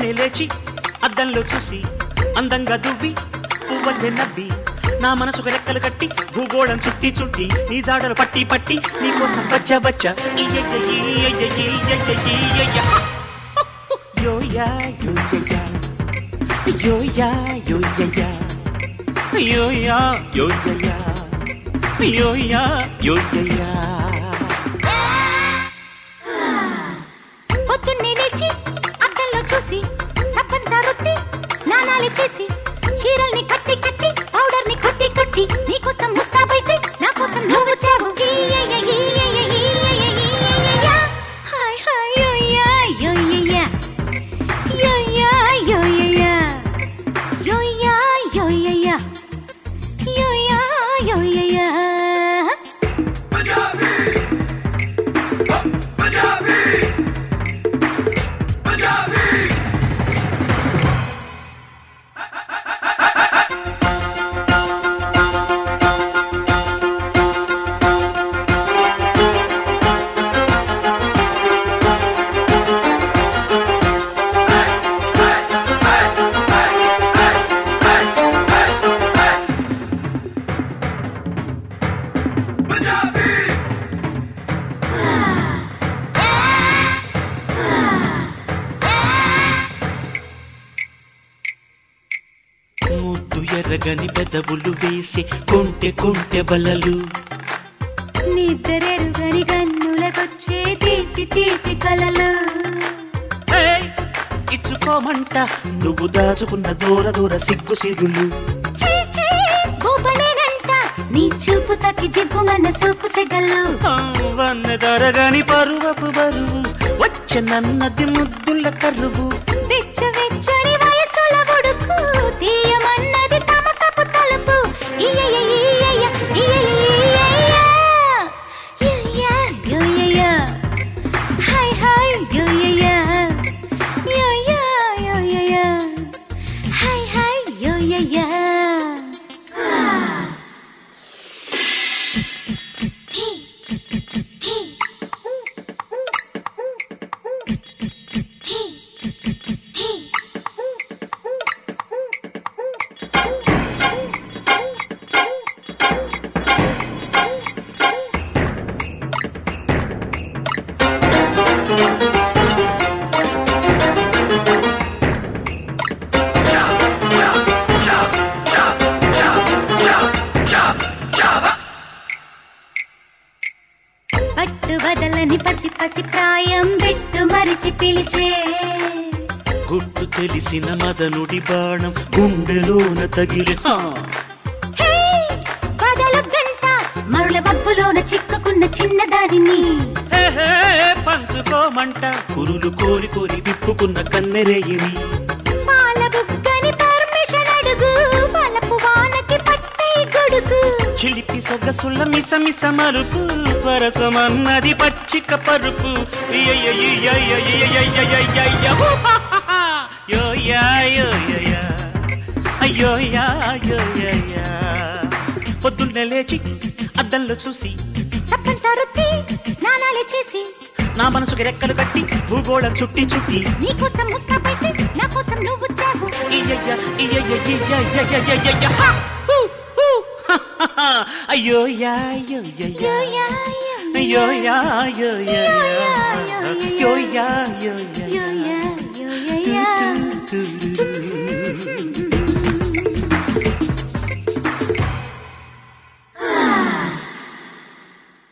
పొద్దున్నే లేచి అద్దంలో చూసి అందంగా దువ్వి పువ్వల్లే నవ్వి నా మనసుకు రెక్కలు కట్టి భూగోళం చుట్టి చుట్టి నీ జాడలు పట్టి పట్టి నీకోసం బచ్చా బచ్చా యోయా యోయా యోయా యోయా యోయా యోయా యోయా యోయా. పొద్దున్నే లేచి అద్దంలో చూసి సబ్బంతా రుద్ది స్నానాలు చేసి చీరల్ని కట్టి కట్టి పౌడర్ ని కొట్టి కొట్టి నీకోసం ముస్తాబైతే నా కోసం నువ్వు వచ్చావు. హాయ్ హాయ్ యోయా యోయా యోయా యోయా యోయా యోయా యోయా యోయా. ముద్దు ఎర్రగని పెదవులు వేసి కొంటె కొంటె బలలు నిద్రెరుగని గన్నులకొచ్చే తీపి తీపి కలలు ఇచ్చుకోమంట నువ్వు దాచుకున్న దూర దూర సిగ్గు సిరులు గోపలేనంట నీ చూపు తక్కి జిబ్బుమన్న సూపు సెగలు వన్న దొరగని పరువపు బరువు వచ్చనన్నది ముద్దుల కరువు వెచ్చ వెచ్చని వయసుల ఉడుకు తీయమన్నది తమ తప్పు తలుపు హాయ్ హాయ్ యోయా యోయా యోయా హాయ్ హాయ్ యోయా. పట్టు బదలని పసి పసి ప్రాయం బిట్టు మరిచి పిలిచే గుట్టు తెలిసిన మదనుడి బాణం గుండెలోన తగిలి బదలు గంట మరుల బబ్బులోన చిక్కుకున్న చిన్నదారిని పంచుకోమంట కురులు కోరి కోరి విప్పుకున్న కన్నెరేయిని పాల బుగ్గని పర్మిషన్ అడుగు పలపు వానకి పట్టే గొడుగు చిలిపి సొగసుల మిస మిస మరుపు పరసమన్నది పచ్చిక పరుపు పొద్దున్నే లేచి అద్దంలో చూసి సబ్బంతా రుద్ది స్నానాలు చేసి నా మనసుకి రెక్కలు కట్టి భూగోళం చుట్టి చుట్టి నీకోసం ముస్తాబైతే నా కోసం నువ్వు వచ్చావు. అయ్యో యా యో యా అయ్యో యా యో యా యో యా యో యా